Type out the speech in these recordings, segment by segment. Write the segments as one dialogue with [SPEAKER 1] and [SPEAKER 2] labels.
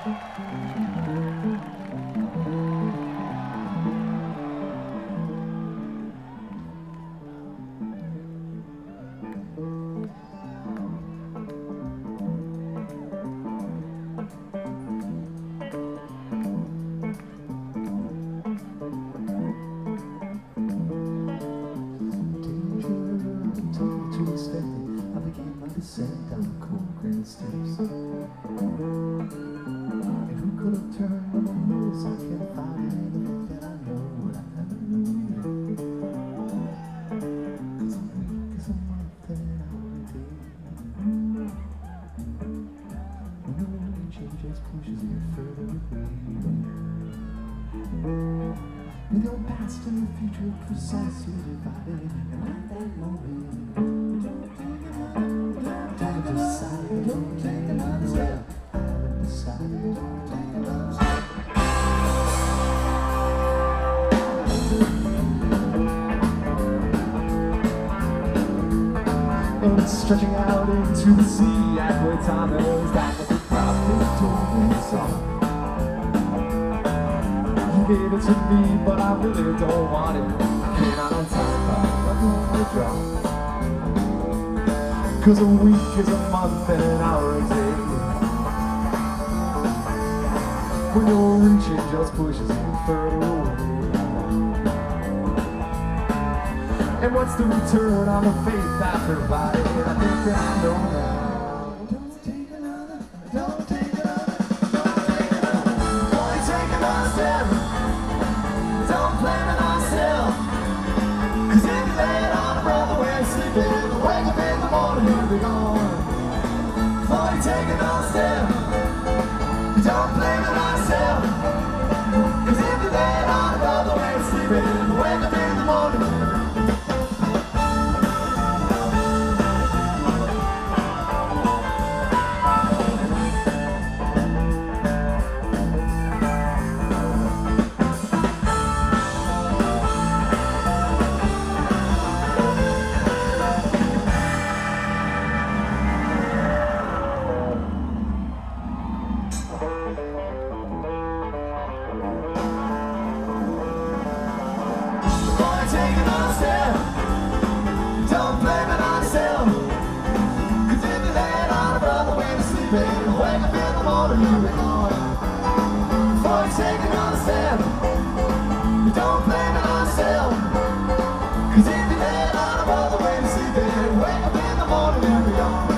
[SPEAKER 1] Descent down cold granite steps. And who could have turned on the wheels? I can't find anything that I know what I never knew yet. 'Cause a week is a month and an hour a day. When the wind changes, pushes you further away. With your past and the future precisely divided, and at that moment, don't take another step. I haven't decided. Don't take another step. And it's stretching out into the sea at where time is that what the prophet told me so. You gave it to me, but I really don't want it. I came out on time, but I'm gonna drop. 'Cause a week is a month and an hour a day. When you're reaching just pushes you further away. And what's the return on the faith I provided? I think that I know now. Don't take another, don't take another, don't take another. Only take another step. Don't blame it on yourself. 'Cause if you lay it on a brother where you're sleeping, wake up in the morning, you'll be gone. Before you take another step, don't blame it on yourself. 'Cause if you lay it on a brother where you're sleeping, wake up in the morning. Take another step. Don't blame it on yourself. 'Cause if you lay it on a brother when you're sleeping, wake up in the morning, you'll be gone. Before you take another step, don't blame it on yourself. 'Cause if you lay it on a brother when you're sleeping, wake up in the morning, you'll be gone.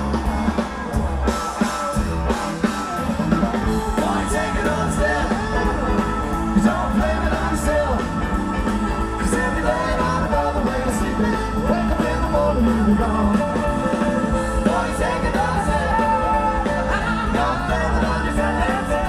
[SPEAKER 1] Before you take another step, don't blame it on yourself. 'Cause if you lay it on a brother when you're sleeping, wake up in the morning, you'll be gone. Before you take another step, don't blame it on yourself.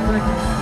[SPEAKER 2] Thank you.